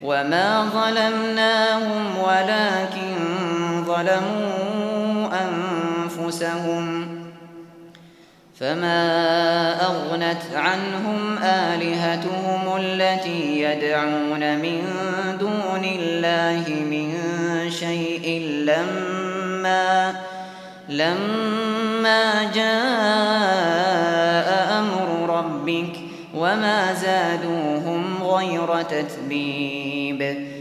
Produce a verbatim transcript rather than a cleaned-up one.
وما ظلمناهم ولكن ظلموا أنفسهم فما أغنت عنهم آلهتهم التي يدعون من دون الله من شيء لما لما جاء أمر ربك وما زادوهم غير تتبيب